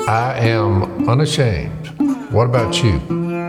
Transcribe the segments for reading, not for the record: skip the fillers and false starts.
I am unashamed. What about you?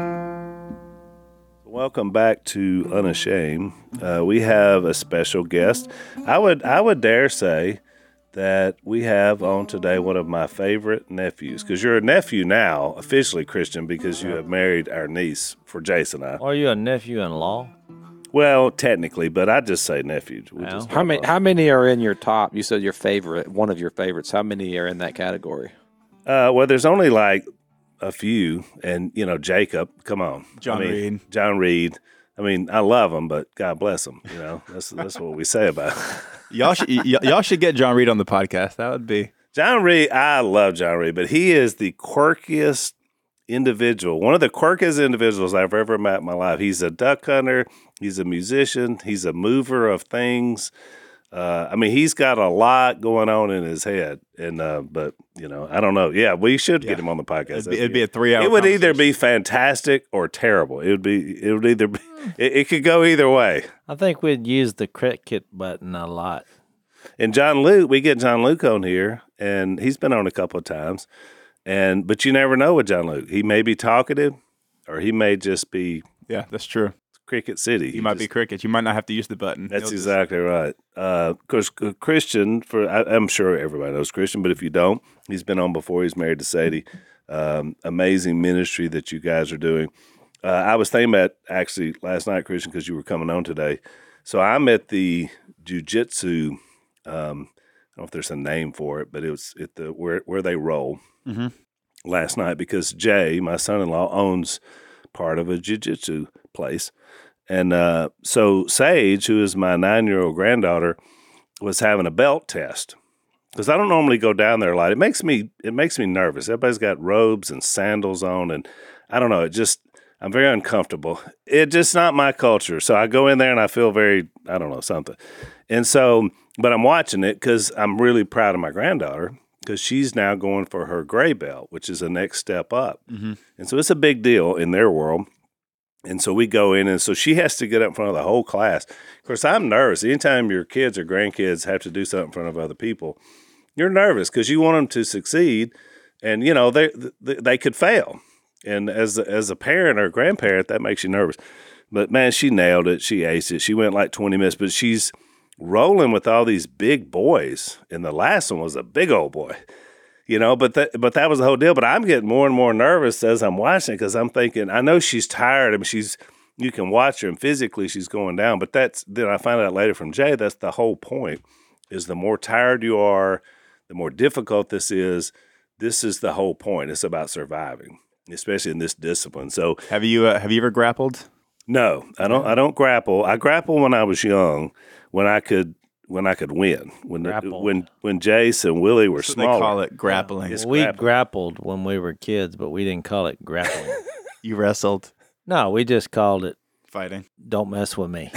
Welcome back to Unashamed. We have a special guest. I would dare say that we have on today one of my favorite nephews, because you're a nephew now, officially, Christian, because you have married our niece for Jason and I. Are you a nephew-in-law? Well, technically, but I just say nephew. How many are in your top? You said your favorite, one of your favorites. How many are in that category? Well, there's only like a few, and Jacob. Come on, John Reed. John Reed. I mean, I love him, but God bless him. That's what we say about him. Y'all should get John Reed on the podcast. That would be John Reed. I love John Reed, but he is the quirkiest individual. One of the quirkiest individuals I've ever met in my life. He's a duck hunter. He's a musician. He's a mover of things. He's got a lot going on in his head, and but I don't know. Yeah, we should get him on the podcast. It'd be a 3-hour. It would either be fantastic or terrible. It would either be. It could go either way. I think we'd use the cricket button a lot. And John Luke, we get John Luke on here, and he's been on a couple of times, but you never know with John Luke. He may be talkative, or he may just be. Yeah, that's true. Cricket City. You might be cricket. You might not have to use the button. That's exactly right. Of course, Christian, I'm sure everybody knows Christian, but if you don't, he's been on before. He's married to Sadie. Amazing ministry that you guys are doing. I was thinking about actually last night, Christian, because you were coming on today. So I'm at the jiu-jitsu, I don't know if there's a name for it, but it was at the where they roll last night, because Jay, my son-in-law, owns part of a jiu-jitsu place. And so Sage, who is my 9-year-old granddaughter, was having a belt test, because I don't normally go down there a lot. It makes me nervous. Everybody's got robes and sandals on, and I don't know. I'm very uncomfortable. It's just not my culture. So I go in there and I feel very, I don't know, something. And so, but I'm watching it because I'm really proud of my granddaughter, because she's now going for her gray belt, which is the next step up. Mm-hmm. And so it's a big deal in their world. And so we go in, and so she has to get up in front of the whole class. Of course, I'm nervous. Anytime your kids or grandkids have to do something in front of other people, you're nervous because you want them to succeed, and they could fail. And as a parent or grandparent, that makes you nervous. But man, she nailed it. She aced it. She went like 20 minutes, but she's rolling with all these big boys, and the last one was a big old boy. But that was the whole deal. But I'm getting more and more nervous as I'm watching, because I'm thinking, I know she's tired. I mean, you can watch her, and physically she's going down. But then I find out later from Jay, that's the whole point, is the more tired you are, the more difficult this is. This is the whole point. It's about surviving, especially in this discipline. So have you ever grappled? No, I don't grapple. I grappled when I was young, when I could win. When Jace and Willie were smaller. They call it grappling. We grappled when we were kids, but we didn't call it grappling. You wrestled? No, we just called it fighting. Don't mess with me.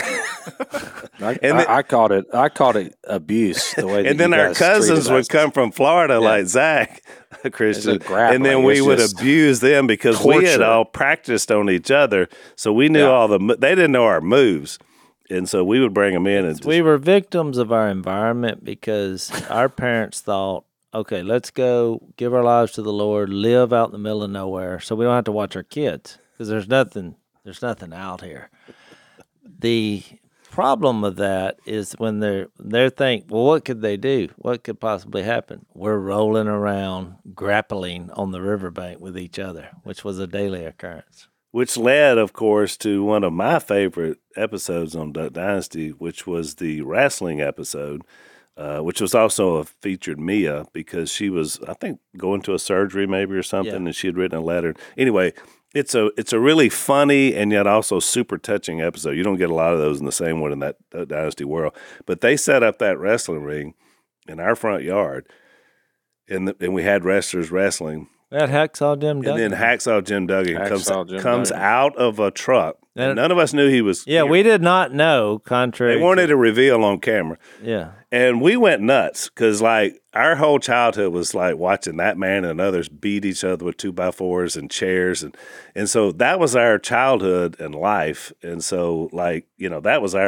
I called it abuse. The way and then our cousins would come from Florida, like Zach, Christian, and then we would abuse them because we had all practiced on each other, so we knew they didn't know our moves. And so we would bring them in. And we were victims of our environment, because our parents thought, okay, let's go give our lives to the Lord, live out in the middle of nowhere, so we don't have to watch our kids, because there's nothing out here. The problem with that is when they think, well, what could they do? What could possibly happen? We're rolling around, grappling on the riverbank with each other, which was a daily occurrence. Which led, of course, to one of my favorite episodes on Duck Dynasty, which was the wrestling episode, which was also featured Mia, because she was, I think, going to a surgery maybe or something, and she had written a letter. Anyway, it's a really funny and yet also super touching episode. You don't get a lot of those in the same one in that Dynasty world. But they set up that wrestling ring in our front yard, and we had wrestlers wrestling. That Hacksaw Jim Duggan. And then Hacksaw Jim Duggan comes out of a truck. And none of us knew he was here. We did not know, contrary. They wanted to reveal on camera. Yeah. And we went nuts, because our whole childhood was watching that man and others beat each other with 2x4s and chairs. And so that was our childhood and life. And so that was our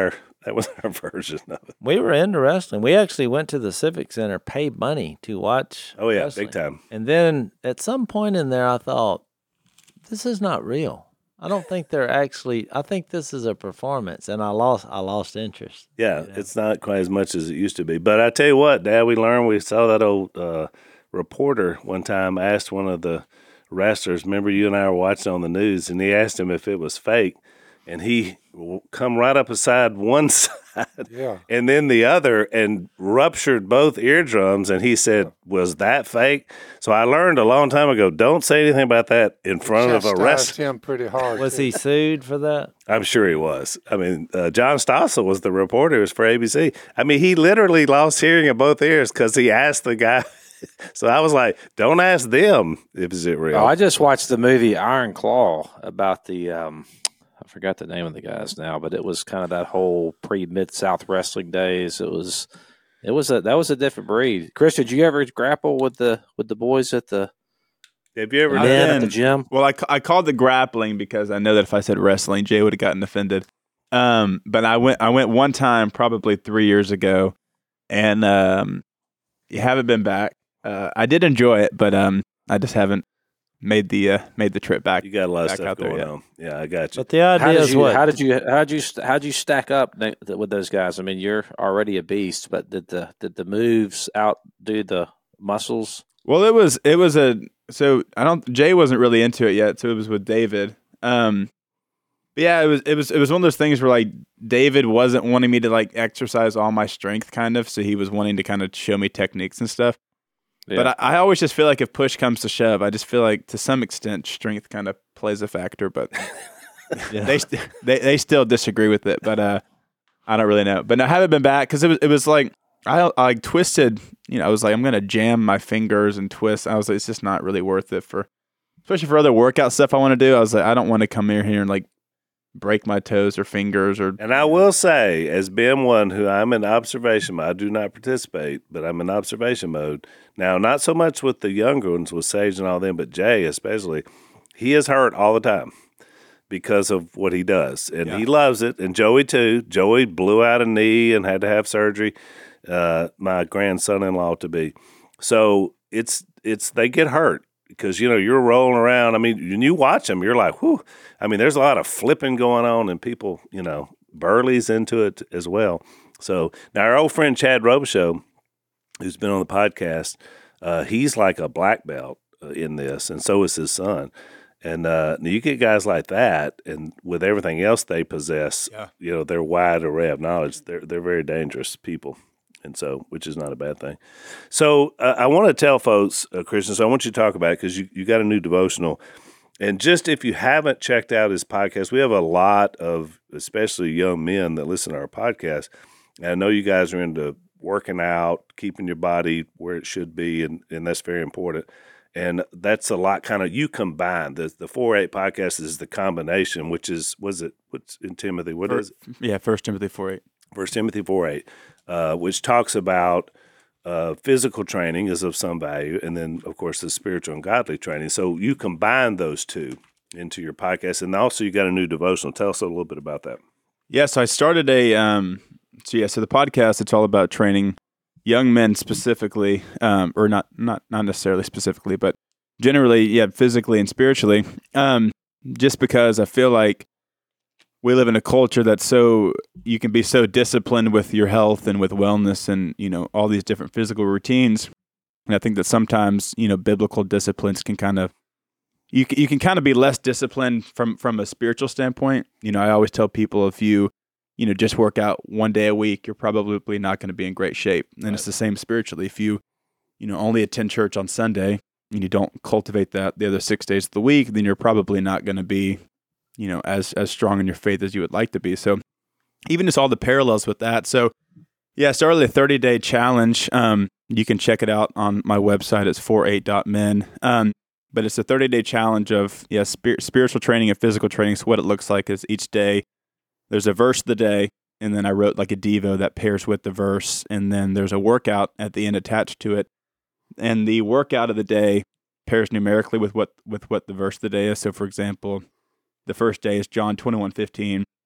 That was our version of it. We were into wrestling. We actually went to the Civic Center, paid money to watch. Oh, yeah, wrestling. big time. And then at some point in there, I thought, this is not real. I don't think they're actually. I think this is a performance, and I lost interest. Yeah, it's not quite as much as it used to be. But I tell you what, Dad, we saw that old reporter one time asked one of the wrestlers. Remember, you and I were watching on the news, and he asked him if it was fake, and he come right up beside one side, and then the other, and ruptured both eardrums. And he said, "Was that fake?" So I learned a long time ago, don't say anything about that in front of a wrestler. him pretty hard. Was he sued for that? I'm sure he was. I mean, John Stossel was the reporter. It was for ABC. I mean, he literally lost hearing in both ears because he asked the guy. So I was like, don't ask them if is it real. Oh, I just watched the movie Iron Claw about the I forgot the name of the guys now, but it was kind of that whole pre-Mid-South wrestling days. That was a different breed. Chris, did you ever grapple with the boys at the Have you ever at the gym? Well, I called the grappling because I know that if I said wrestling, Jay would have gotten offended. But I went one time, probably 3 years ago, and you haven't been back. I did enjoy it, but I just haven't made the trip back. You got a lot of back stuff out there going yet. on. Yeah, I got you. But the idea is what? How did you stack up with those guys? I mean, you're already a beast, but did the moves outdo the muscles? Well, Jay wasn't really into it yet, so it was with David. But yeah, it was one of those things where like David wasn't wanting me to like exercise all my strength kind of, so he was wanting to kind of show me techniques and stuff. Yeah. But I always just feel like if push comes to shove, I just feel like to some extent strength kind of plays a factor, but they still disagree with it. But I don't really know. But I haven't been back because it was like I twisted. You know, I was like I'm gonna jam my fingers and twist. I was like it's just not really worth it especially for other workout stuff I want to do. I was like I don't want to come here and like break my toes or fingers or. And I will say, as being one who I'm in observation mode, I do not participate, but I'm in observation mode. Now, not so much with the younger ones, with Sage and all them, but Jay especially, he is hurt all the time because of what he does. And he loves it. And Joey, too. Joey blew out a knee and had to have surgery, my grandson-in-law to be. So it's they get hurt. Because, you know, you're rolling around. I mean, when you watch them, you're like, whew. I mean, there's a lot of flipping going on and people, you know, Burley's into it as well. So now our old friend Chad Robichaux, who's been on the podcast, he's like a black belt in this, and so is his son. And you get guys like that, and with everything else they possess, you know, they're wide array of knowledge. They're very dangerous people. And so, which is not a bad thing. So I want to tell folks, Christian, so I want you to talk about it because you got a new devotional. And just if you haven't checked out his podcast, we have a lot of, especially young men that listen to our podcast. And I know you guys are into working out, keeping your body where it should be, and that's very important. And that's a lot kind of, you combine, the 4:8 podcast is the combination, which is, what's in Timothy? What is it? Yeah, 1 Timothy 4:8. 1 Timothy 4:8, which talks about physical training is of some value, and then, of course, the spiritual and godly training. So you combine those two into your podcast, and also you got a new devotional. Tell us a little bit about that. Yeah, so I started so the podcast, it's all about training young men specifically, or not necessarily specifically, but generally, physically and spiritually, just because I feel like we live in a culture that's you can be so disciplined with your health and with wellness and, you know, all these different physical routines. And I think that sometimes, you know, biblical disciplines can kind of, you can kind of be less disciplined from a spiritual standpoint. You know, I always tell people if you just work out one day a week, you're probably not going to be in great shape. And It's the same spiritually. If you only attend church on Sunday and you don't cultivate that the other 6 days of the week, then you're probably not going to be, you know, as strong in your faith as you would like to be. So even just all the parallels with that. So I started a 30-day challenge. You can check it out on my website. It's 48.men. But it's a 30-day challenge of spiritual training and physical training. So what it looks like is each day there's a verse of the day, and then I wrote like a Devo that pairs with the verse, and then there's a workout at the end attached to it. And the workout of the day pairs numerically with what the verse of the day is. So for example, the first day is John 21:15.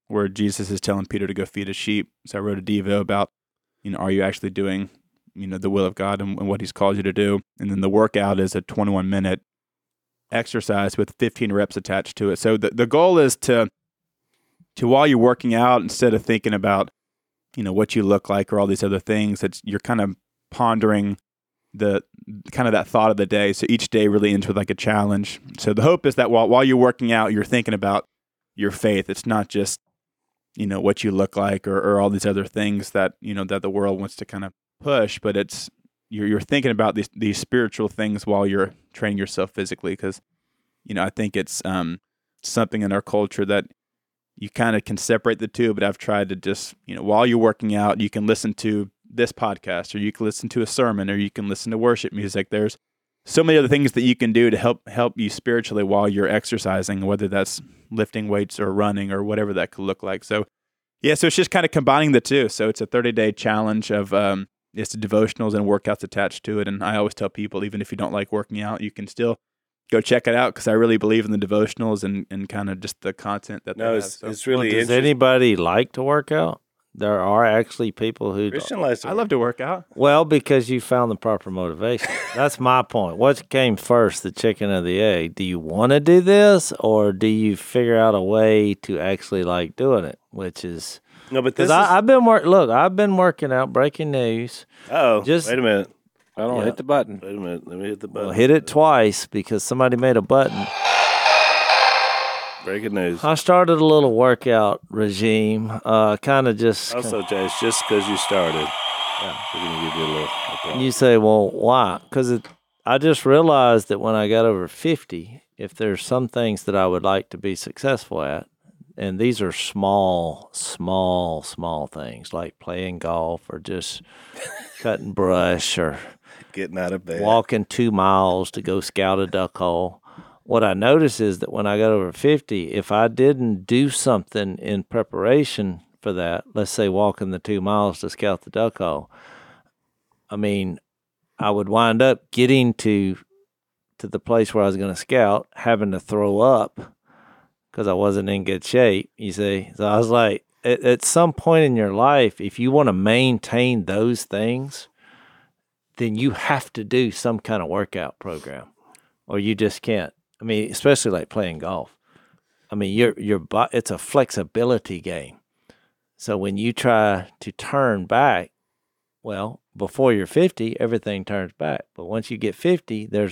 where Jesus is telling Peter to go feed his sheep. So I wrote a Devo about, are you actually doing, the will of God and what he's called you to do? And then the workout is a 21-minute exercise with 15 reps attached to it. So the goal is to while you're working out, instead of thinking about, what you look like or all these other things, you're kind of pondering the kind of that thought of the day. So each day really ends with like a challenge. So the hope is that while you're working out, you're thinking about your faith. It's not just, what you look like or all these other things that, that the world wants to kind of push, but it's, you're thinking about these spiritual things while you're training yourself physically. Cause, I think it's, something in our culture that you kind of can separate the two, but I've tried to just, while you're working out, you can listen to this podcast, or you can listen to a sermon, or you can listen to worship music. There's so many other things that you can do to help you spiritually while you're exercising, whether that's lifting weights or running or whatever that could look like. So, yeah, so it's just kind of combining the two. So it's a 30-day challenge of it's devotionals and workouts attached to it. And I always tell people, even if you don't like working out, you can still go check it out, because I really believe in the devotionals and kind of just the content that they have. It's really Does interesting. anybody like to work out? There are actually people who Christian likes to I love to work out. Well, because you found the proper motivation. That's my point. What came first, the chicken or the egg? Do you want to do this, or do you figure out a way to actually like doing it? Which is No, but this because is. I've been working out. Breaking news. Oh, just- wait a minute. I don't Yeah. hit the button. Wait a minute. Let me hit the button. Well, hit it twice because somebody made a button. Breaking news. I started a little workout regime. Kind of just. Also, Jace, just because you started, we're going to give you a little applause. You say, well, why? Because I just realized that when I got over 50, if there's some things that I would like to be successful at, and these are small things like playing golf or just cutting brush or Getting out of bed. walking 2 miles to go scout a duck hole. What I noticed is that when I got over 50, if I didn't do something in preparation for that, let's say walking the 2 miles to scout the duck hole, I mean, I would wind up getting to the place where I was going to scout, having to throw up because I wasn't in good shape, you see. So I was like, at some point in your life, if you want to maintain those things, then you have to do some kind of workout program, or you just can't. I mean, especially like playing golf. I mean, it's a flexibility game. So when you try to turn back, well, before you're 50, everything turns back. But once you get 50, there's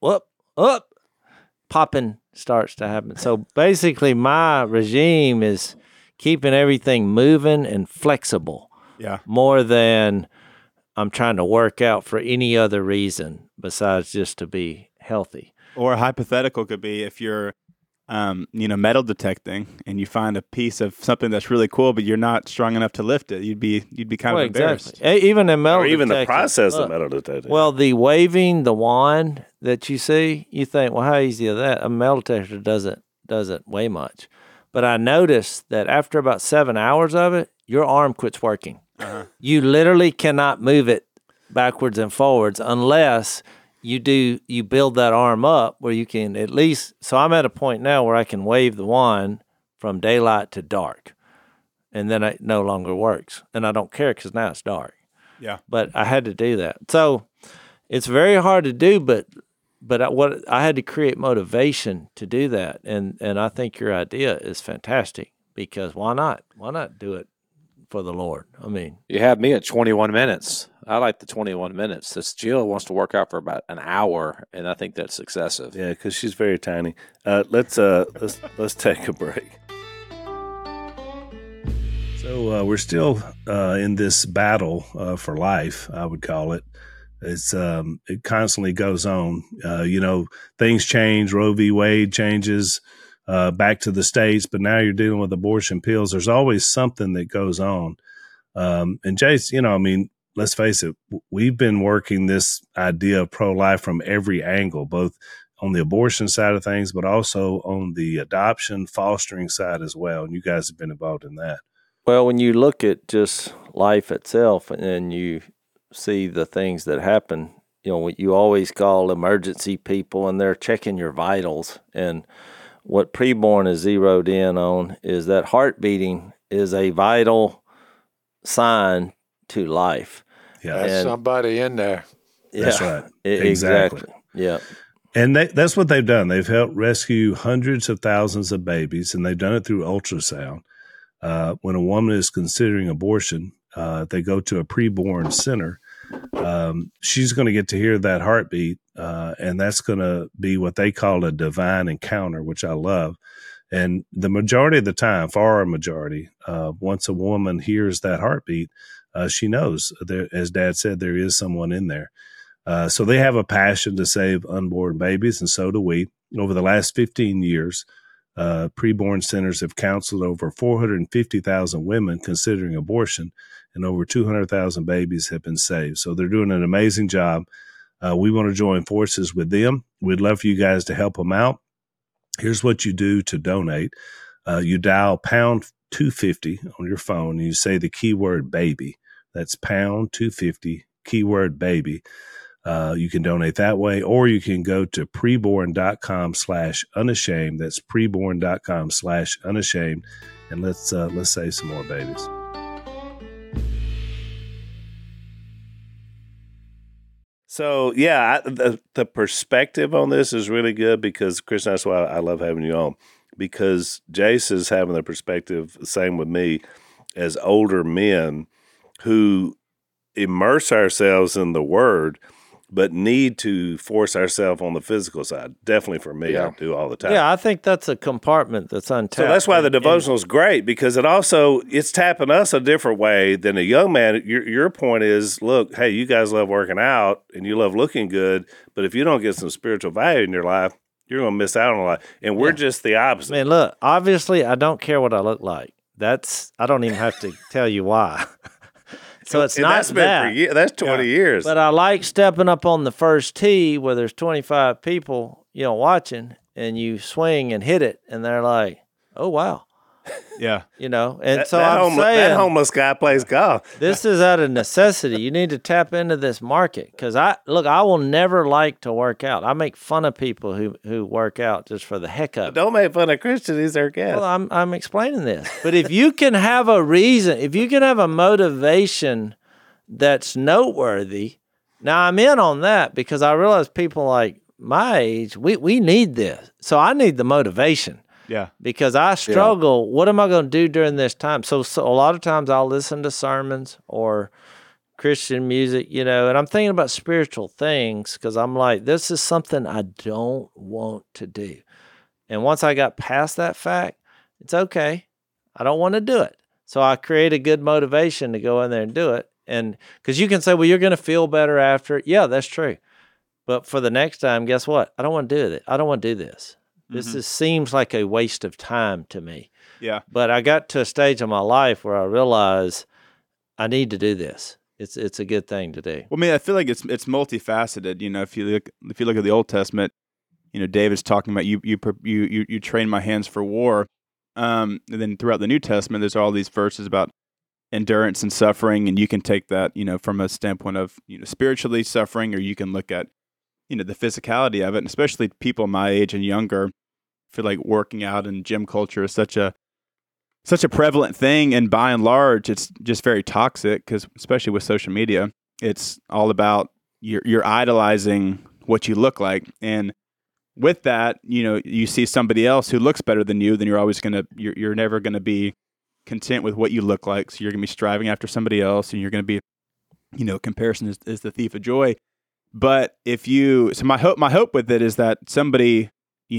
popping starts to happen. So basically, my regime is keeping everything moving and flexible. Yeah. More than I'm trying to work out for any other reason besides just to be healthy. Or a hypothetical could be if you're, metal detecting and you find a piece of something that's really cool, but you're not strong enough to lift it. You'd be kind of embarrassed. Exactly. Even in metal or even the detecting, process look, of metal detecting. Well, the waving the wand that you see, you think, well, how easy is that? A metal detector doesn't weigh much. But I noticed that after about 7 hours of it, your arm quits working. Uh-huh. You literally cannot move it backwards and forwards unless you build that arm up where you can at least. So I'm at a point now where I can wave the wand from daylight to dark, and then it no longer works. And I don't care because now it's dark. Yeah. But I had to do that. So it's very hard to do, but I had to create motivation to do that. And I think your idea is fantastic, because why not? Why not do it for the Lord? I mean, You have me at 21 minutes. I like the 21 minutes. This Jill wants to work out for about an hour, and I think that's excessive. yeah, because she's very tiny. Let's take a break. So we're still in this battle for life, I would call it. It's it constantly goes on. Things change. Roe v. Wade changes back to the states, but now you're dealing with abortion pills. There's always something that goes on. And Jace, let's face it, we've been working this idea of pro-life from every angle, both on the abortion side of things, but also on the adoption, fostering side as well. And you guys have been involved in that. well, when you look at just life itself and you see the things that happen, you always call emergency people and they're checking your vitals. And what preborn is zeroed in on is that heart beating is a vital sign to life. Yeah, That's somebody in there. That's right. Exactly. Yeah. And that's what they've done. They've helped rescue hundreds of thousands of babies, and they've done it through ultrasound. When a woman is considering abortion, they go to a preborn center. She's going to get to hear that heartbeat, and that's going to be what they call a divine encounter, which I love. And the majority of the time, far a majority, once a woman hears that heartbeat, she knows, as Dad said, there is someone in there. So they have a passion to save unborn babies, and so do we. Over the last 15 years, preborn centers have counseled over 450,000 women considering abortion, and over 200,000 babies have been saved. So they're doing an amazing job. We want to join forces with them. We'd love for you guys to help them out. Here's what you do to donate. You dial pound 250 on your phone, and you say the keyword baby. That's pound 250, keyword baby. You can donate that way, or you can go to preborn.com/unashamed. That's preborn.com/unashamed. And let's save some more babies. So, yeah, the perspective on this is really good because, Chris, that's why I love having you on, because Jace is having the perspective, same with me, as older men who immerse ourselves in the Word but need to force ourselves on the physical side. Definitely for me, I do all the time. Yeah, I think that's a compartment that's untapped. So that's why the devotional is great, because it's tapping us a different way than a young man. Your point is, look, hey, you guys love working out and you love looking good, but if you don't get some spiritual value in your life, you're going to miss out on a lot. And we're just the opposite. Man, look, obviously I don't care what I look like. I don't even have to tell you why. So it's not that's been for years. That's 20 years. But I like stepping up on the first tee where there's 25 people, watching, and you swing and hit it, and they're like, "Oh wow." Yeah. And that saying that homeless guy plays golf. This is out of necessity. You need to tap into this market because I will never like to work out. I make fun of people who work out just for the heck of it. Don't make fun of Christian. He's our guest. Well, I'm explaining this. But if you can have a reason, if you can have a motivation that's noteworthy, now I'm in on that because I realize people like my age, we need this. So I need the motivation. Yeah. Because I struggle. What am I going to do during this time? So a lot of times I'll listen to sermons or Christian music, and I'm thinking about spiritual things because I'm like, this is something I don't want to do. And once I got past that fact, it's okay. I don't want to do it. So I create a good motivation to go in there and do it. And because you can say, well, you're going to feel better after it. Yeah, that's true. But for the next time, guess what? I don't want to do it. I don't want to do this. This seems like a waste of time to me. Yeah. But I got to a stage in my life where I realized I need to do this. It's a good thing to do. Well, I mean, I feel like it's multifaceted. If you look at the Old Testament, David's talking about you train my hands for war. And then throughout the New Testament, there's all these verses about endurance and suffering, and you can take that, from a standpoint of spiritually suffering, or you can look at the physicality of it, and especially people my age and younger feel like working out and gym culture is such a prevalent thing, and by and large, it's just very toxic because, especially with social media, it's all about you're idolizing what you look like, and with that, you see somebody else who looks better than you, then you're never gonna be content with what you look like, so you're gonna be striving after somebody else, and you're gonna be, comparison is the thief of joy. But my hope with it is that somebody,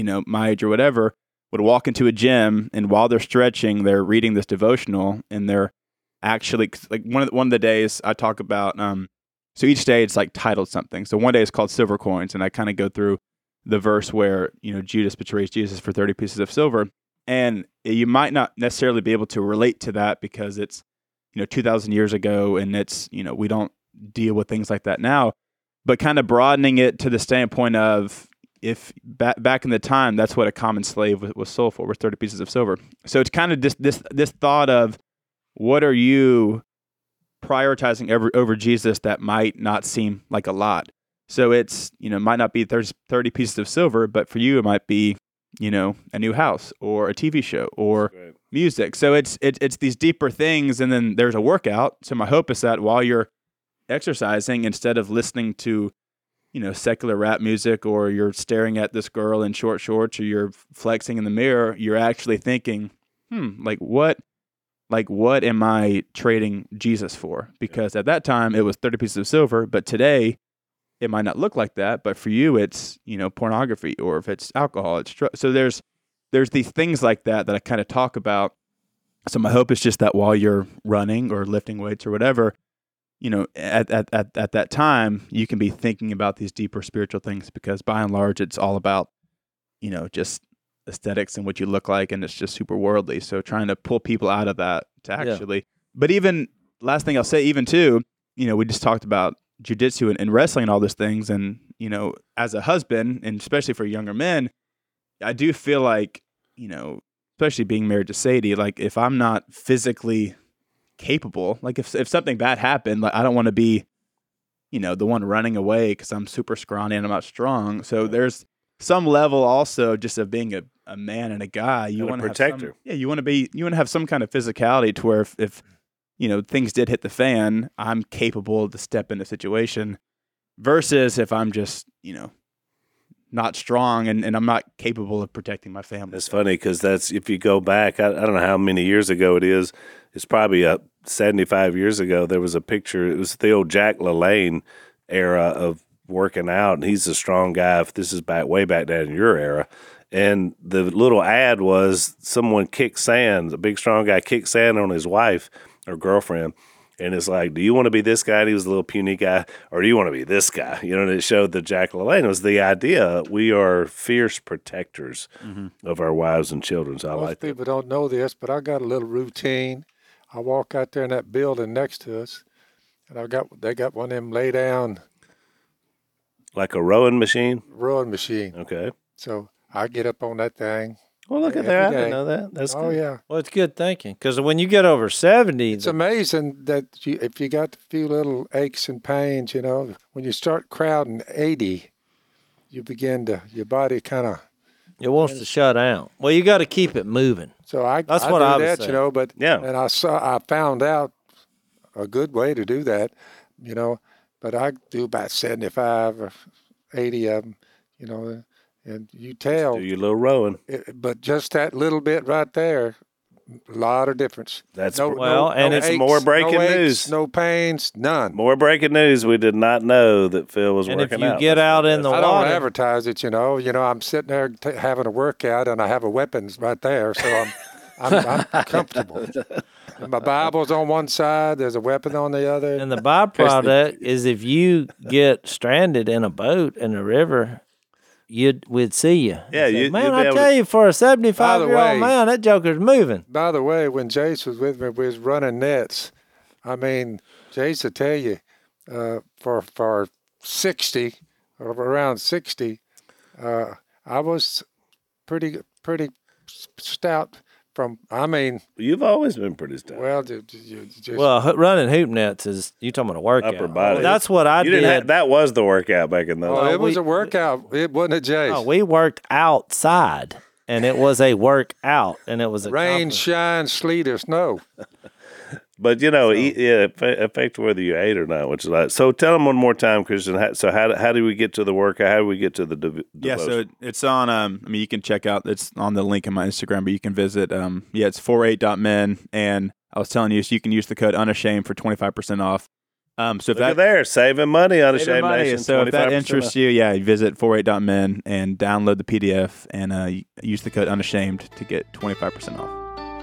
my age or whatever, would walk into a gym, and while they're stretching, they're reading this devotional, and they're actually, like, one of the days I talk about, so each day it's like titled something. So one day it's called Silver Coins, and I kind of go through the verse where, Judas betrays Jesus for 30 pieces of silver. And you might not necessarily be able to relate to that because it's, 2,000 years ago, and it's, we don't deal with things like that now. But kind of broadening it to the standpoint of if back in the time, that's what a common slave was sold for, was 30 pieces of silver. So it's kind of this thought of, what are you prioritizing over Jesus that might not seem like a lot? So it's, might not be 30 pieces of silver, but for you, it might be a new house or a TV show or Right. music. So it's these deeper things, and then there's a workout. So my hope is that while you're exercising, instead of listening to secular rap music, or you're staring at this girl in short shorts, or you're flexing in the mirror, you're actually thinking, what am I trading Jesus for? Because at that time it was 30 pieces of silver, but today it might not look like that. But for you, it's pornography, or if it's alcohol, it's so there's these things like that I kind of talk about. So my hope is just that while you're running or lifting weights or whatever, at that time, you can be thinking about these deeper spiritual things, because by and large, it's all about, just aesthetics and what you look like, and it's just super worldly. So trying to pull people out of that to actually, but even last thing I'll say, even too, we just talked about jiu-jitsu and wrestling and all those things. And, as a husband, and especially for younger men, I do feel like, especially being married to Sadie, like if I'm not physically capable, like if something bad happened, like I don't want to be the one running away because I'm super scrawny and I'm not strong. So there's some level also just of being a man and a guy. You want to protect her. Yeah, you want to have some kind of physicality to where if things did hit the fan, I'm capable to step in a situation, versus if I'm just not strong and I'm not capable of protecting my family. It's funny because if you go back, I don't know how many years ago it is. It's probably 75 years ago. There was a picture. It was the old Jack LaLanne era of working out, and he's a strong guy. If this is way back down in your era, and the little ad was someone kicked sand. A big strong guy kicked sand on his wife or girlfriend. And it's like, do you want to be this guy? And he was a little puny guy. Or do you want to be this guy? And it showed that Jack LaLanne was the idea. We are fierce protectors of our wives and children. So I Most like that. people don't know this, but I got a little routine. I walk out there in that building next to us, and they got one of them lay down Like a rowing machine? rowing machine. Okay. So I get up on that thing. Well, look at Every that. I day. didn't know that. That's Oh good. yeah, Well, it's good thinking, because when you get over 70, it's amazing that if you got a few little aches and pains, when you start crowding 80, you begin to your body kind of. it wants to shut down. Well, you got to keep it moving. So I That's I what do I would that, say. But Yeah. and I found out a good way to do that, But I do about 75 or 80 of them, and you tell. Do your little rowing. But just that little bit right there, a lot of difference. That's and it's aches, more breaking no aches, news. no pains, none. More breaking news. We did not know that Phil was And if working you out. get That's out in the I don't water, advertise it, I'm sitting there having a workout, and I have a weapons right there, so I'm comfortable. And my Bible's on one side, there's a weapon on the other. and the byproduct is if you get stranded in a boat in the river, we'd see you. Yeah, you'd man, be I able tell to- you, for a 75-year-old way- man, that joker's moving. By the way, when Jace was with me, we was running nets. I mean, Jace will tell you, for 60, or around 60, I was pretty stout. You've always been pretty stout. Well, just Well, running hoop nets is, you talking about a workout. Upper body. That's what I You did. didn't have, that was the workout back in those. oh, days. it was a workout. It wasn't a Jace. No, we worked outside, and it was a workout, and it was a Rain, compliment. shine, sleet, or snow. But it affects whether you ate or not, which is like. So tell them one more time, Christian. How do we get to the workout? How do we get to the Yeah, so devotion? it's on. You can check out. It's on the link in my Instagram, but you can visit. It's 48.men, and I was telling you, so you can use the code unashamed for 25% off. So if Look at there, saving money on a saving Shame money. Nation. So if that 25% interests you, you visit 48.men and download the PDF and use the code unashamed to get 25% off.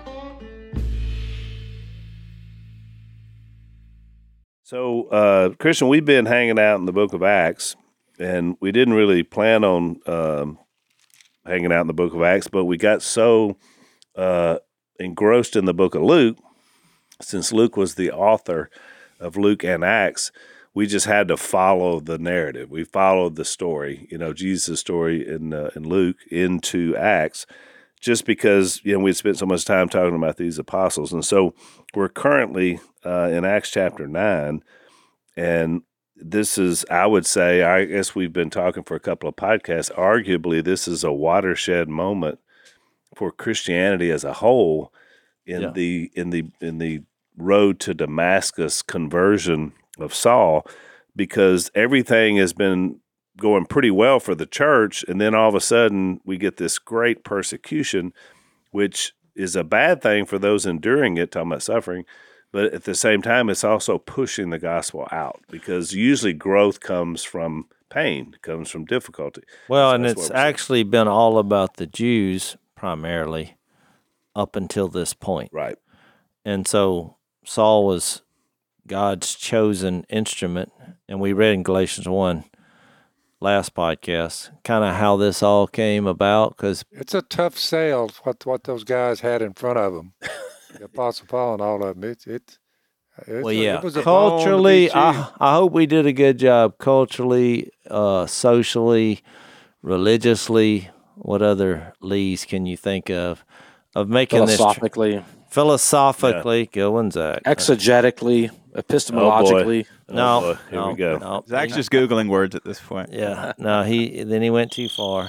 So, Christian, we've been hanging out in the book of Acts, and we didn't really plan on hanging out in the book of Acts, but we got so engrossed in the book of Luke, since Luke was the author of Luke and Acts, we just had to follow the narrative. We followed the story, Jesus' story in Luke into Acts, just because, we'd spent so much time talking about these apostles. And so we're currently in Acts chapter 9, and this is, I would say, I guess we've been talking for a couple of podcasts. Arguably, this is a watershed moment for Christianity as a whole in the road to Damascus conversion of Saul, because everything has been going pretty well for the church, and then all of a sudden we get this great persecution, which is a bad thing for those enduring it, talking about suffering, but at the same time it's also pushing the gospel out, because usually growth comes from pain, comes from difficulty. Well, So and that's it's what we're saying. actually been all about the Jews primarily up until this point. Right. And so Saul was God's chosen instrument. And we read in Galatians 1 last podcast kind of how this all came about, because It's a tough sale, what those guys had in front of them. The Apostle Paul and all of them. It was a culturally, bone to be chewed. I hope we did a good job culturally, socially, religiously. What other lees can you think of making philosophically? Good one, Zach. exegetically, epistemologically. No, boy. Here we go. No. Zach's just Googling words at this point. Yeah, no, he went too far.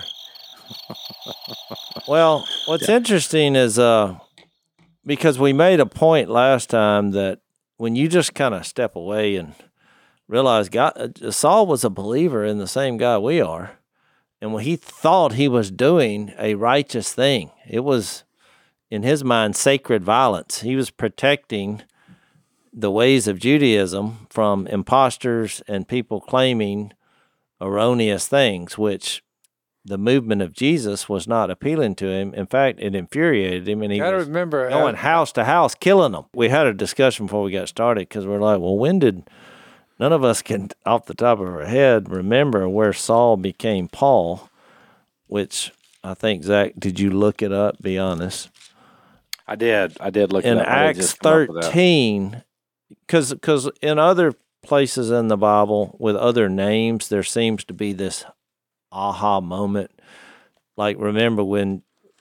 Well, what's interesting is because we made a point last time that when you just kind of step away and realize Saul was a believer in the same God we are, and when he thought he was doing a righteous thing, it was in his mind sacred violence. He was protecting the ways of Judaism from imposters and people claiming erroneous things, which the movement of Jesus was not appealing to him. In fact, it infuriated him, and he Gotta was remember, going house to house, killing them. We had a discussion before we got started because we're like, well, when did none of us can, off the top of our head, remember where Saul became Paul, which I think, Zach, did you look it up? Be honest. I did look In it up. I didn't Acts just come up with that. 13, because in other places in the Bible with other names, there seems to be this aha moment. Like, remember when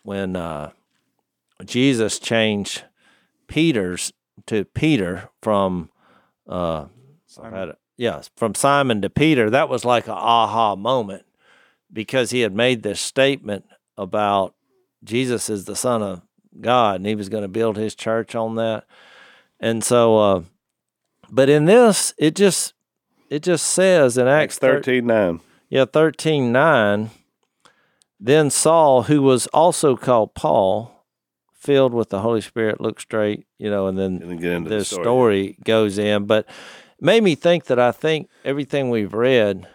Jesus changed Peter's to Peter from from Simon to Peter, that was like an aha moment, because he had made this statement about Jesus is the Son of God, and he was going to build his church on that. And so, but in this, it just says in Acts 13:9. 13:9, then Saul, who was also called Paul, filled with the Holy Spirit, looked straight, and then And then get into the the story. story goes in. But it made me think that I think everything we've read,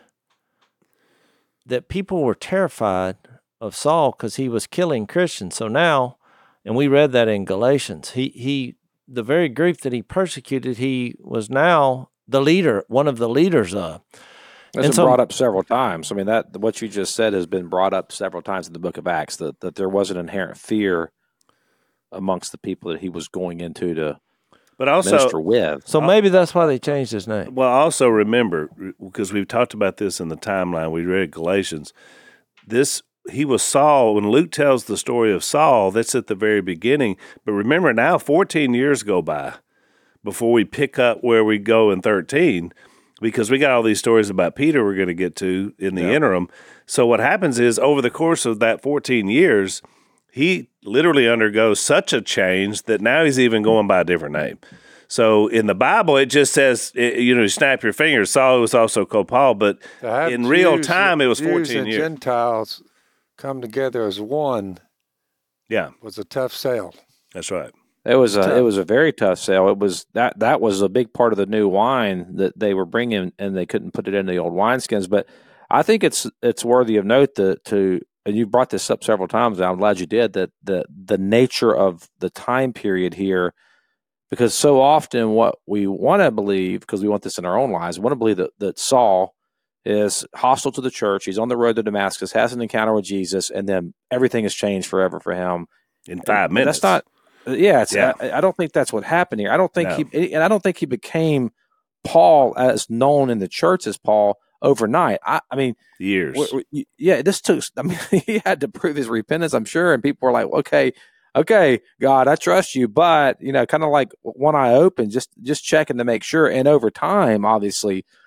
that people were terrified of Saul because he was killing Christians. So now, and we read that in Galatians, he the very group that he persecuted, he was now the leader, one of the leaders of. It's been brought up several times. I mean, that what you just said has been brought up several times in the book of Acts, that there was an inherent fear amongst the people that he was going into to But also, minister with. So maybe that's why they changed his name. well, also remember, because we've talked about this in the timeline, we read Galatians, he was Saul. When Luke tells the story of Saul, that's at the very beginning. But remember now, 14 years go by before we pick up where we go in 13, because we got all these stories about Peter we're going to get to in the interim. So what happens is, over the course of that 14 years, he literally undergoes such a change that now he's even going by a different name. So in the Bible, it just says, snap your fingers. Saul was also called Paul, but To have in real Jews- time, it was Jews 14 and years. Gentiles come together as one Yeah, was a tough sale. that's right. It was a very tough sale. It was that was a big part of the new wine that they were bringing, and they couldn't put it in the old wineskins. But I think it's worthy of note and you brought this up several times, and I'm glad you did, that the nature of the time period here, because so often what we want to believe, because we want this in our own lives, we want to believe that Saul is hostile to the church. He's on the road to Damascus, has an encounter with Jesus, and then everything has changed forever for him. In 5 And minutes. That's not. Yeah, Yeah. I don't think that's what happened here. I don't think No. I don't think he became Paul as known in the church as Paul overnight. I mean, years. this took. I mean, he had to prove his repentance, I'm sure, and people were like, "Okay, God, I trust you," but kind of like one eye open, just checking to make sure. And over time, obviously,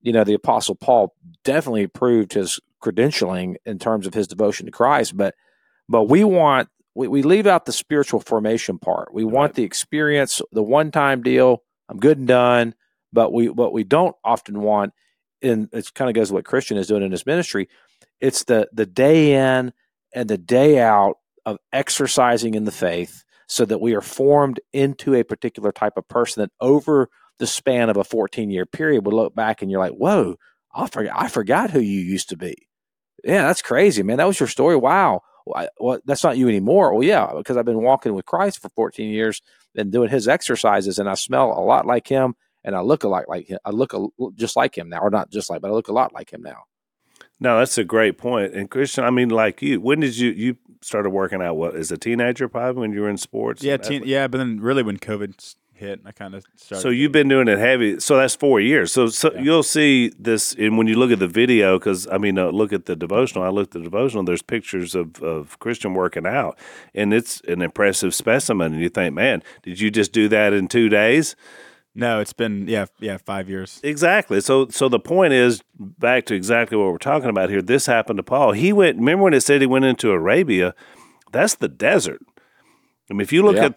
the Apostle Paul definitely proved his credentialing in terms of his devotion to Christ, but we leave out the spiritual formation part. We want the experience, the one-time deal. I'm good and done. But what we don't often want, and it kind of goes to what Christian is doing in his ministry, it's the day in and the day out of exercising in the faith so that we are formed into a particular type of person that over the span of a 14-year period would look back and you're like, whoa, I forgot who you used to be. Yeah, that's crazy, man. That was your story. Wow. Well, that's not you anymore. Well, yeah, because I've been walking with Christ for 14 years and doing his exercises, and I smell a lot like him, and I look a lot like him. I look just like him now, or not just like, but I look a lot like him now. No, that's a great point. And Christian, I mean, like you, when did you started working out? What, as a teenager, probably when you were in sports? Yeah, but then really when COVID hit, I kind of started. So you've been doing it heavy. So that's 4 years. So yeah. You'll see this, and when you look at the video, because I mean, look at the devotional. I looked at the devotional. There's pictures of Christian working out, and it's an impressive specimen. And you think, man, did you just do that in 2 days? No, it's been 5 years. Exactly. So the point is, back to exactly what we're talking about here. This happened to Paul. He went. Remember when it said he went into Arabia? That's the desert. I mean, if you look at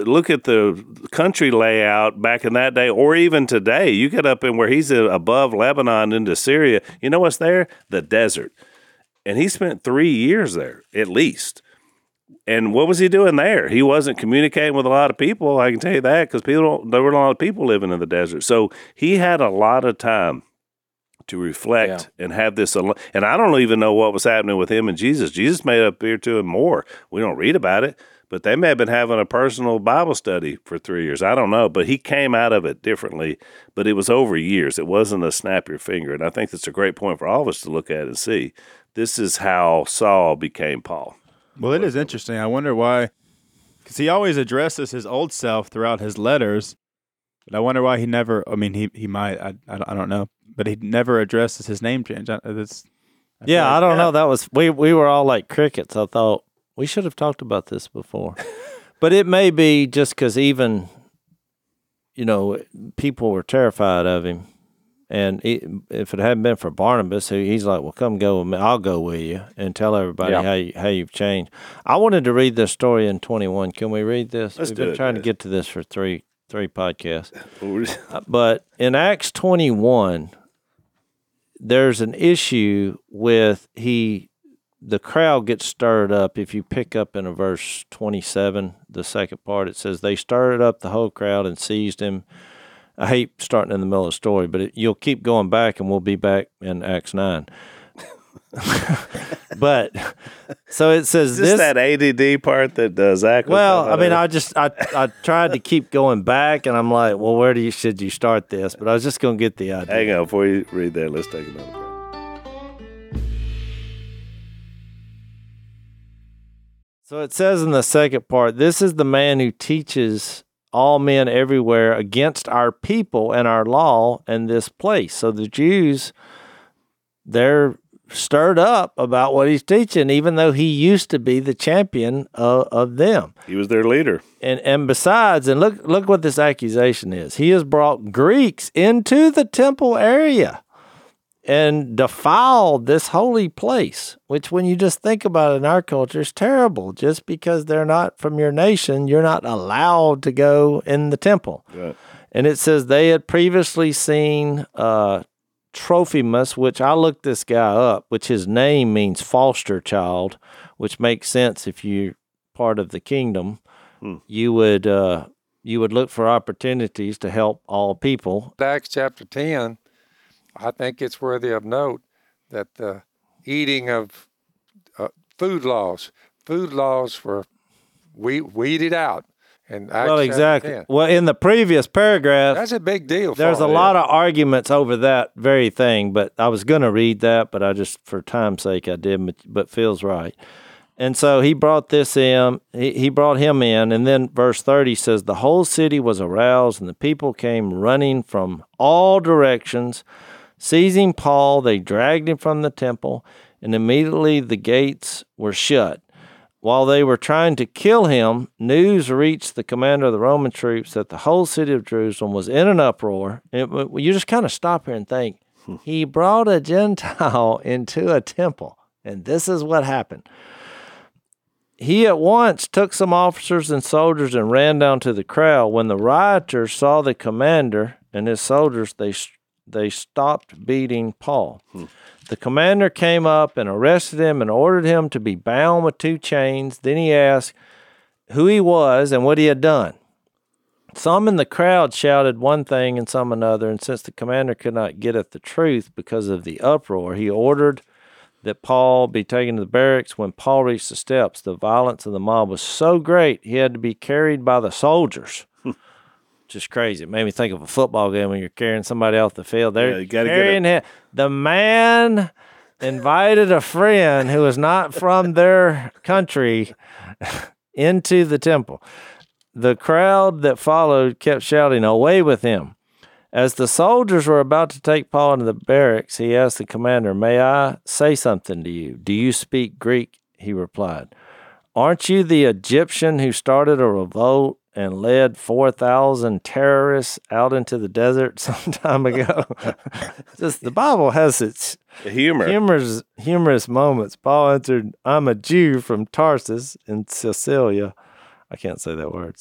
the country layout back in that day, or even today, you get up in where he's above Lebanon into Syria. You know what's there? The desert. And he spent 3 years there at least. And what was he doing there? He wasn't communicating with a lot of people, I can tell you that, because there were a lot of people living in the desert. So he had a lot of time to reflect and have this. And I don't even know what was happening with him and Jesus. Jesus may have appeared to him more. We don't read about it, but they may have been having a personal Bible study for 3 years. I don't know, but he came out of it differently. But it was over years. It wasn't a snap your finger. And I think that's a great point for all of us to look at and see. This is how Saul became Paul. Well, it is interesting. I wonder why, because he always addresses his old self throughout his letters, but I wonder why he never, I mean, he might, I don't know, but he never addresses his name change. I don't know. That was, we were all like crickets. I thought we should have talked about this before. But it may be just because even, people were terrified of him. And if it hadn't been for Barnabas, he's like, well, come go with me. I'll go with you and tell everybody how you've changed. I wanted to read this story in 21. Can we read this? We've been trying to get to this for three podcasts. But in Acts 21, there's an issue with the crowd gets stirred up. If you pick up in verse 27, the second part, it says, they stirred up the whole crowd and seized him. I hate starting in the middle of the story, but you'll keep going back, and we'll be back in Acts 9. But so it says this that ADD part that Zach. Well, I mean, I tried to keep going back, and I'm like, well, where should you start this? But I was just going to get the idea. Hang on, before you read that, let's take another break. So it says in the second part, this is the man who teaches all men everywhere against our people and our law and this place. So the Jews, they're stirred up about what he's teaching, even though he used to be the champion of them. He was their leader. And besides, and look what this accusation is. He has brought Greeks into the temple area and defiled this holy place, which when you just think about it in our culture is terrible. Just because they're not from your nation, you're not allowed to go in the temple. Right. And it says they had previously seen Trophimus, which I looked this guy up, which his name means foster child, which makes sense if you're part of the kingdom. You would look for opportunities to help all people. Acts chapter 10, I think it's worthy of note that the eating of food laws were weeded out. And well, exactly. Well, in the previous paragraph, that's a big deal. There's a lot of arguments over that very thing, but I was going to read that, but I just, for time's sake, I didn't. But Phil's right. And so he brought this in. He brought him in, and then verse 30 says, the whole city was aroused, and the people came running from all directions. Seizing Paul, they dragged him from the temple, and immediately the gates were shut. While they were trying to kill him, news reached the commander of the Roman troops that the whole city of Jerusalem was in an uproar. You just kind of stop here and think, He brought a Gentile into a temple, and this is what happened. He at once took some officers and soldiers and ran down to the crowd. When the rioters saw the commander and his soldiers, they stopped beating Paul. The commander came up and arrested him and ordered him to be bound with 2 chains. Then he asked who he was and what he had done. Some in the crowd shouted one thing and some another, and since the commander could not get at the truth because of the uproar, he ordered that Paul be taken to the barracks. When Paul reached the steps, the violence of the mob was so great he had to be carried by the soldiers. Just crazy. It made me think of a football game when you're carrying somebody off the field. They're you gotta carrying him. The man invited a friend who was not from their country into the temple. The crowd that followed kept shouting, "Away with him." As the soldiers were about to take Paul into the barracks, he asked the commander, "May I say something to you? Do you speak Greek?" He replied, "Aren't you the Egyptian who started a revolt and led 4,000 terrorists out into the desert some time ago?" Just the Bible has its humorous moments. Paul answered, "I'm a Jew from Tarsus in Cilicia." I can't say that word.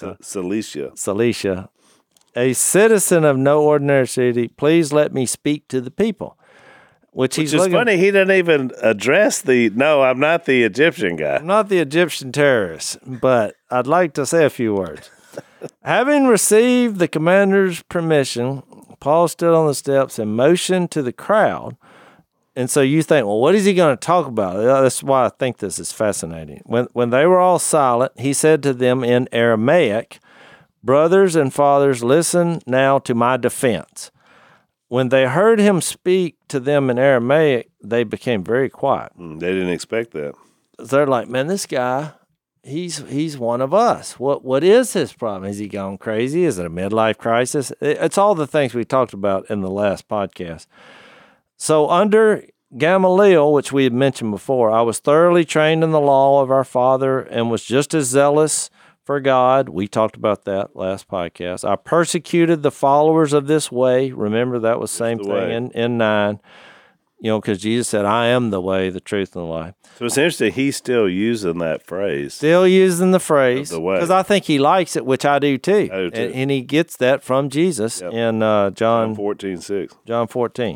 Cilicia. A citizen of no ordinary city. Please let me speak to the people. Which is funny. He didn't even address no, I'm not the Egyptian guy. I'm not the Egyptian terrorist, but I'd like to say a few words. Having received the commander's permission, Paul stood on the steps and motioned to the crowd. And so you think, well, what is he going to talk about? That's why I think this is fascinating. When they were all silent, he said to them in Aramaic, "Brothers and fathers, listen now to my defense." When they heard him speak to them in Aramaic, they became very quiet. They didn't expect that. They're like, man, this guy, he's one of us. What is his problem? Is he gone crazy? Is it a midlife crisis? It's all the things we talked about in the last podcast. So under Gamaliel, which we had mentioned before, I was thoroughly trained in the law of our father and was just as zealous for God. We talked about that last podcast. I persecuted the followers of this way. Remember, that was the same thing in 9, because Jesus said, "I am the way, the truth, and the life." So it's interesting. He's still using that phrase. Still using the phrase. The way. Because I think he likes it, which I do too. I do too. And he gets that from Jesus in John 14:6. John 14.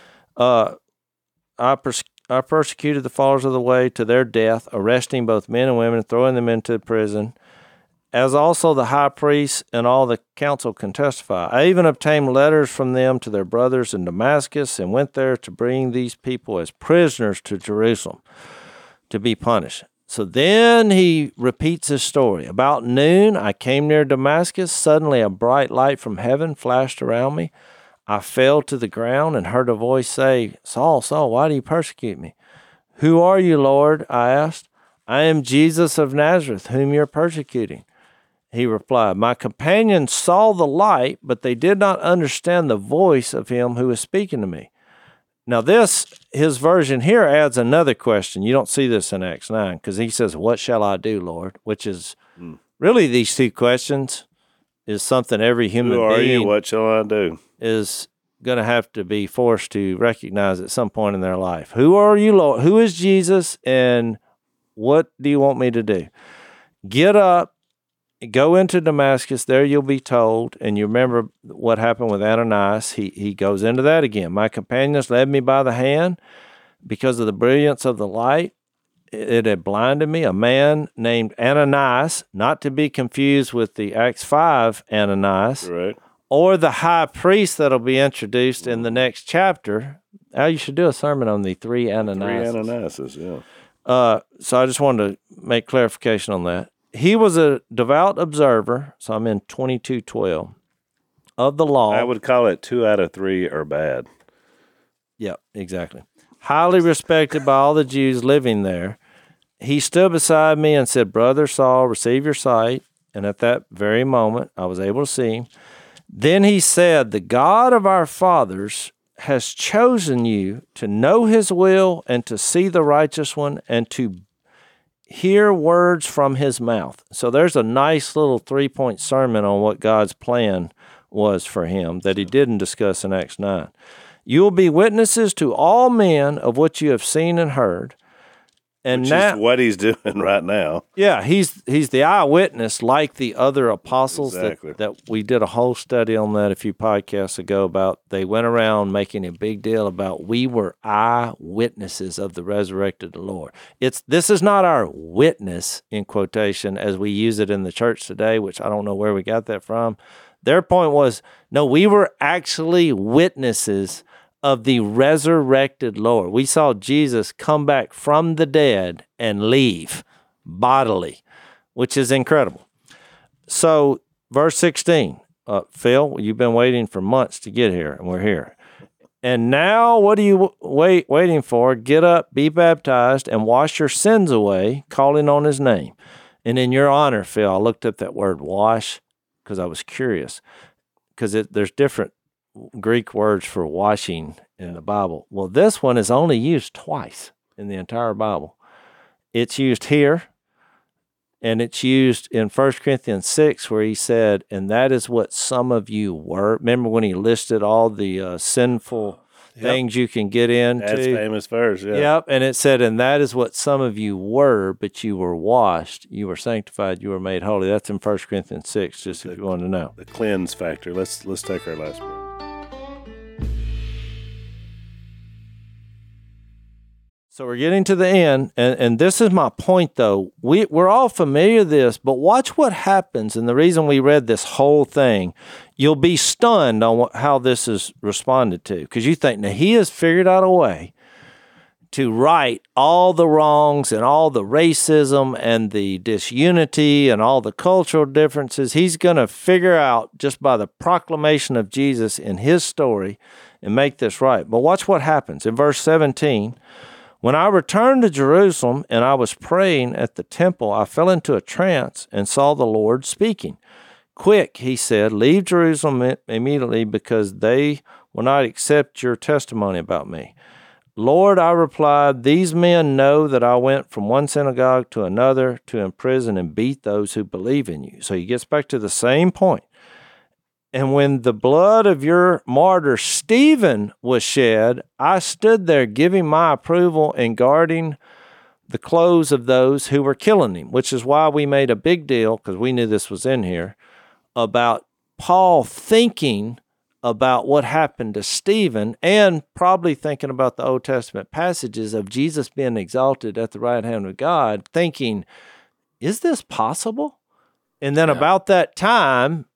I persecuted the followers of the way to their death, arresting both men and women and throwing them into prison, as also the high priest and all the council can testify. I even obtained letters from them to their brothers in Damascus and went there to bring these people as prisoners to Jerusalem to be punished. So then he repeats his story. About noon, I came near Damascus. Suddenly a bright light from heaven flashed around me. I fell to the ground and heard a voice say, "Saul, Saul, why do you persecute me?" "Who are you, Lord?" I asked. "I am Jesus of Nazareth, whom you're persecuting." He replied, "My companions saw the light, but they did not understand the voice of him who was speaking to me." Now his version here adds another question. You don't see this in Acts 9, because he says, "What shall I do, Lord?" Which is really these 2 questions is something every human Who are being you? What shall I do? is going to have to be forced to recognize at some point in their life. Who are you, Lord? Who is Jesus, and what do you want me to do? Get up, go into Damascus. There you'll be told. And you remember what happened with Ananias. He goes into that again. My companions led me by the hand because of the brilliance of the light. It had blinded me. A man named Ananias, not to be confused with the Acts 5 Ananias, Right. or the high priest that'll be introduced in the next chapter. Al, you should do a sermon on the 3 Ananias. 3 Ananias, yeah. So I just wanted to make clarification on that. He was a devout observer, so I'm in 22:12, of the law. I would call it 2 out of 3 are bad. Yep, exactly. Highly respected by all the Jews living there. He stood beside me and said, "Brother Saul, receive your sight." And at that very moment, I was able to see him. Then he said, "The God of our fathers has chosen you to know his will and to see the righteous one and to hear words from his mouth." So there's a nice little 3-point sermon on what God's plan was for him that he didn't discuss in Acts 9. You will be witnesses to all men of what you have seen and heard. And Which now, is what he's doing right now. yeah, he's the eyewitness, like the other apostles Exactly. that we did a whole study on that a few podcasts ago about. They went around making a big deal about we were eyewitnesses of the resurrected Lord. This is not our witness, in quotation, as we use it in the church today, which I don't know where we got that from. Their point was, no, we were actually witnesses of the resurrected Lord. We saw Jesus come back from the dead and leave bodily, which is incredible. So, verse 16, Phil, you've been waiting for months to get here, and we're here. And now, what are you waiting for? Get up, be baptized, and wash your sins away, calling on his name. And in your honor, Phil, I looked up that word wash because I was curious, because there's different Greek words for washing in the Bible. Well, this one is only used twice in the entire Bible. It's used here, and it's used in 1 Corinthians 6, where he said, and that is what some of you were. Remember when he listed all the sinful things you can get into? That's famous verse, yeah. Yep, and it said, and that is what some of you were, but you were washed, you were sanctified, you were made holy. That's in 1 Corinthians 6, just if you want to know. The cleanse factor. Let's take our last break. So we're getting to the end, and this is my point, though. We're all familiar with this, but watch what happens, and the reason we read this whole thing, you'll be stunned on how this is responded to, because you think, now he has figured out a way to right all the wrongs and all the racism and the disunity and all the cultural differences. He's going to figure out just by the proclamation of Jesus in his story and make this right. But watch what happens. In verse 17, when I returned to Jerusalem and I was praying at the temple, I fell into a trance and saw the Lord speaking. Quick, he said, leave Jerusalem immediately because they will not accept your testimony about me. Lord, I replied, these men know that I went from one synagogue to another to imprison and beat those who believe in you. So he gets back to the same point. And when the blood of your martyr Stephen was shed, I stood there giving my approval and guarding the clothes of those who were killing him, which is why we made a big deal, because we knew this was in here, about Paul thinking about what happened to Stephen and probably thinking about the Old Testament passages of Jesus being exalted at the right hand of God, thinking, is this possible? And then about that time,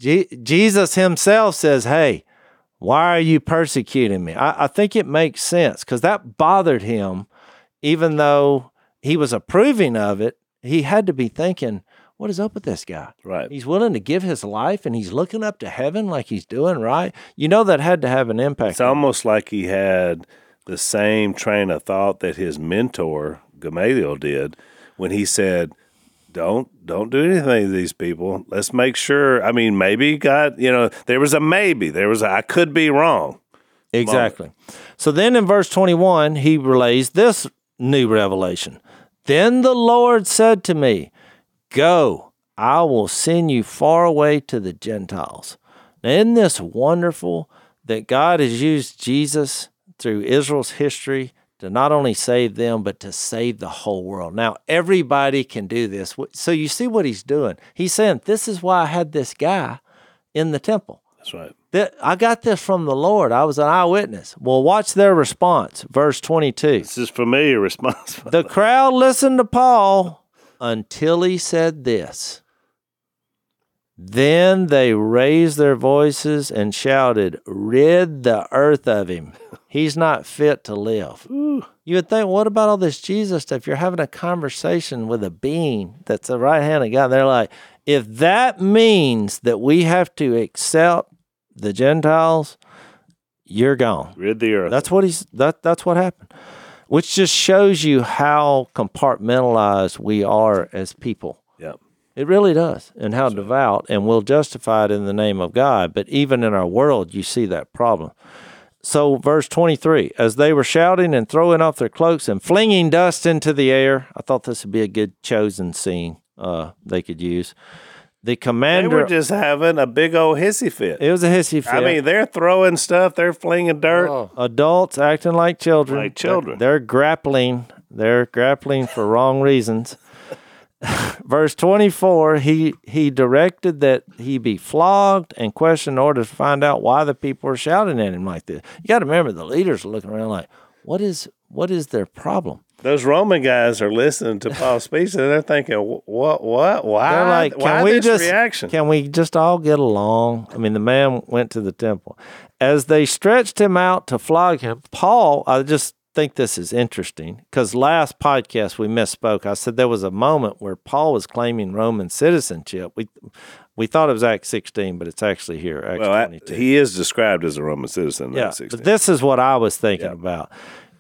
Jesus himself says, hey, why are you persecuting me? I think it makes sense because that bothered him, even though he was approving of it. He had to be thinking, what is up with this guy? Right. He's willing to give his life and he's looking up to heaven like he's doing right. You know, that had to have an impact. It's almost like he had the same train of thought that his mentor, Gamaliel, did when he said, Don't do anything to these people. Let's make sure. I mean, maybe God, there was a maybe. There was I could be wrong. Exactly. So then in verse 21, he relays this new revelation. Then the Lord said to me, go, I will send you far away to the Gentiles. Now, isn't this wonderful that God has used Jesus through Israel's history to not only save them, but to save the whole world. Now, everybody can do this. So you see what he's doing. He's saying, this is why I had this guy in the temple. That's right. I got this from the Lord. I was an eyewitness. Well, watch their response. Verse 22. This is familiar response. The crowd listened to Paul until he said this. Then they raised their voices and shouted, rid the earth of him. He's not fit to live. Ooh. You would think, what about all this Jesus stuff? You're having a conversation with a being that's the right hand of God. They're like, if that means that we have to accept the Gentiles, you're gone. Rid the earth. That's what happened. Which just shows you how compartmentalized we are as people. Yep. It really does, and how devout, and we'll justify it in the name of God. But even in our world, you see that problem. So verse 23, as they were shouting and throwing off their cloaks and flinging dust into the air, I thought this would be a good chosen scene they could use. The They commander. were just having a big old hissy fit. It was a hissy fit. I mean, they're throwing stuff, they're flinging dirt. Oh, Adults acting like children. Like children. They're grappling. They're grappling for wrong reasons. Verse 24, he directed that he be flogged and questioned in order to find out why the people are shouting at him like this. You got to remember, the leaders are looking around like, what is their problem? Those Roman guys are listening to Paul's speech and they're thinking, what, why? They're like, why this reaction? Can we just all get along? I mean, the man went to the temple. As they stretched him out to flog him, Paul, I just think this is interesting because last podcast we misspoke. I said there was a moment where Paul was claiming Roman citizenship. We thought it was Acts 16, but it's actually here, Acts 22. He is described as a Roman citizen in Yeah, Acts 16. but this is what I was thinking about.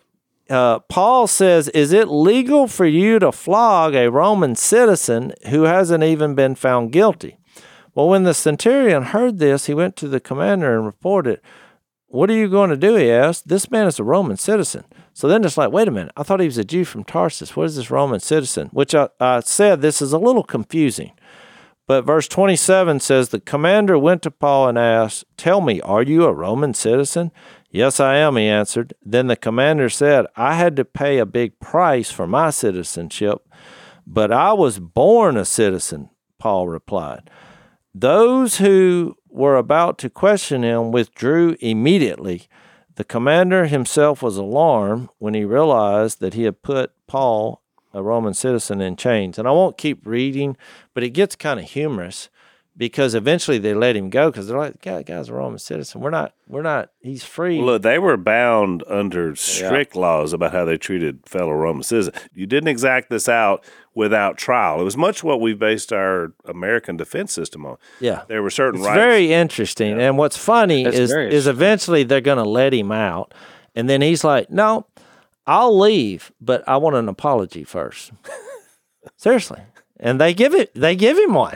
Paul says, is it legal for you to flog a Roman citizen who hasn't even been found guilty? Well, when the centurion heard this, he went to the commander and reported, what are you going to do? He asked. This man is a Roman citizen. So then it's like, wait a minute. I thought he was a Jew from Tarsus. What is this Roman citizen? Which I said this is a little confusing. But verse 27 says, the commander went to Paul and asked, tell me, are you a Roman citizen? Yes, I am, he answered. Then the commander said, I had to pay a big price for my citizenship, but I was born a citizen, Paul replied. Those who were about to question him withdrew immediately. The commander himself was alarmed when he realized that he had put Paul, a Roman citizen, in chains. And I won't keep reading, but it gets kind of humorous because eventually they let him go because they're like, "God, guy's a Roman citizen. We're not, he's free." Well, look, they were bound under strict laws about how they treated fellow Roman citizens. You didn't exact this out without trial. It was much what we based our American defense system on. Yeah. There were certain It's rights. very interesting. And what's funny That's is very is eventually they're going to let him out. And then he's like, no, I'll leave, but I want an apology first. Seriously. And they give him one.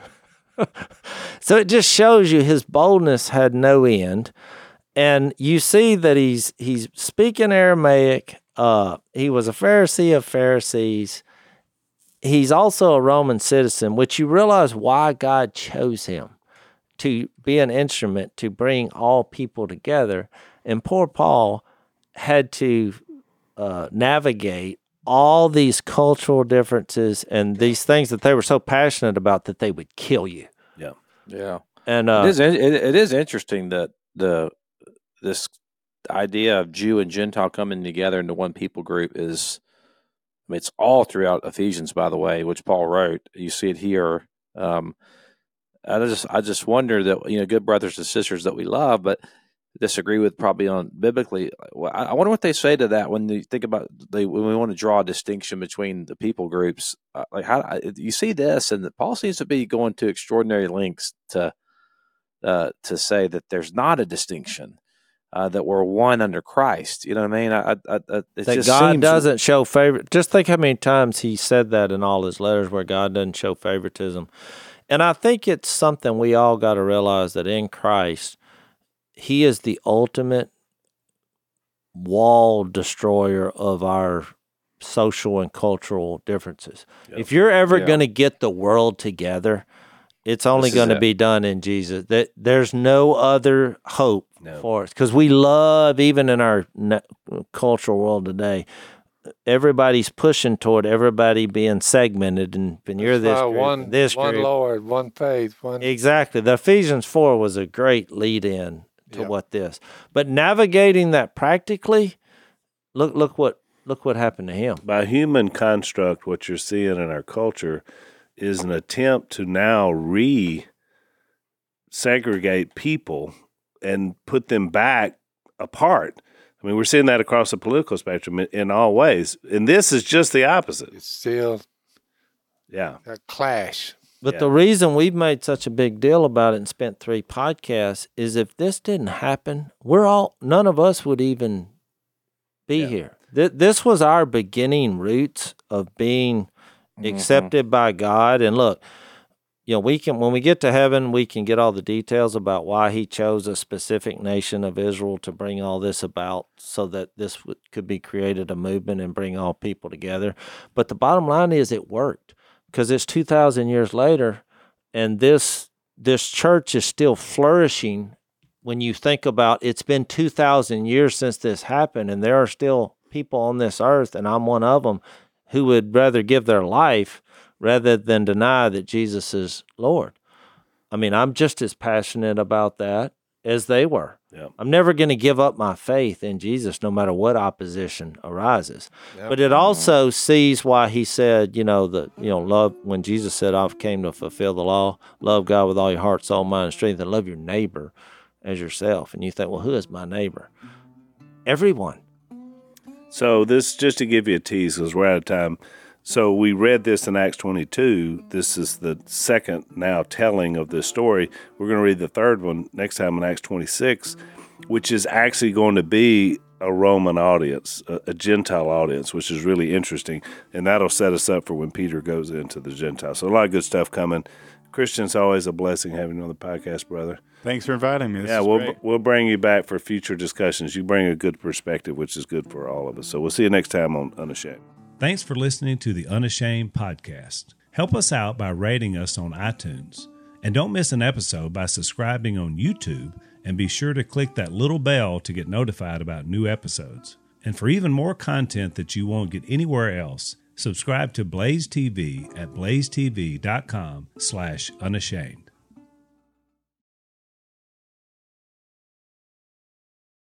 So it just shows you his boldness had no end. And you see that he's speaking Aramaic. He was a Pharisee of Pharisees. He's also a Roman citizen, which you realize why God chose him to be an instrument to bring all people together. And poor Paul had to navigate all these cultural differences and these things that they were so passionate about that they would kill you. Yeah. And It is interesting that this idea of Jew and Gentile coming together into one people group is, I mean, it's all throughout Ephesians, by the way, which Paul wrote. You see it here. I just wonder that, good brothers and sisters that we love, but disagree with probably on biblically. I wonder what they say to that when you think about when we want to draw a distinction between the people groups. Like how you see this, and that Paul seems to be going to extraordinary lengths to say that there's not a distinction, that we're one under Christ. You know what I mean? It that just God seems, doesn't show favor. Just think how many times he said that in all his letters where God doesn't show favoritism. And I think it's something we all got to realize that in Christ, he is the ultimate wall destroyer of our social and cultural differences. Yep. If you're ever going to get the world together, it's only This is going to it. be done in Jesus. There's no other hope for us because we love, even in our cultural world today, everybody's pushing toward everybody being segmented and you're this group, one, this one group. Lord, one faith, one. Exactly. The Ephesians 4 was a great lead in to what this. But navigating that practically, look what happened to him. By human construct, what you're seeing in our culture is an attempt to now segregate people and put them back apart. I mean, we're seeing that across the political spectrum in all ways. And this is just the opposite. It's still Yeah. a clash. But the reason we've made such a big deal about it and spent 3 podcasts is if this didn't happen, none of us would even be here. This was our beginning roots of being accepted by God. And look, when we get to heaven, we can get all the details about why he chose a specific nation of Israel to bring all this about so that this could be created a movement and bring all people together. But the bottom line is it worked because it's 2,000 years later And this church is still flourishing when you think about it's been 2,000 years since this happened, and there are still people on this earth, and I'm one of them, who would rather give their life rather than deny that Jesus is Lord. I mean, I'm just as passionate about that as they were. Yeah. I'm never going to give up my faith in Jesus no matter what opposition arises. But it also sees why he said, love, when Jesus said, I've came to fulfill the law, love God with all your heart, soul, mind, and strength, and love your neighbor as yourself. And you think, well, who is my neighbor? Everyone. So this, just to give you a tease, because we're out of time. So we read this in Acts 22. This is the second now telling of this story. We're going to read the third one next time in Acts 26, which is actually going to be a Roman audience, a Gentile audience, which is really interesting. And that'll set us up for when Peter goes into the Gentiles. So a lot of good stuff coming. Christian, it's always a blessing having you on the podcast, brother. Thanks for inviting me. We'll bring you back for future discussions. You bring a good perspective, which is good for all of us. So we'll see you next time on Unashamed. Thanks for listening to the Unashamed podcast. Help us out by rating us on iTunes. And don't miss an episode by subscribing on YouTube, and be sure to click that little bell to get notified about new episodes. And for even more content that you won't get anywhere else, subscribe to Blaze TV at blazetv.com/unashamed.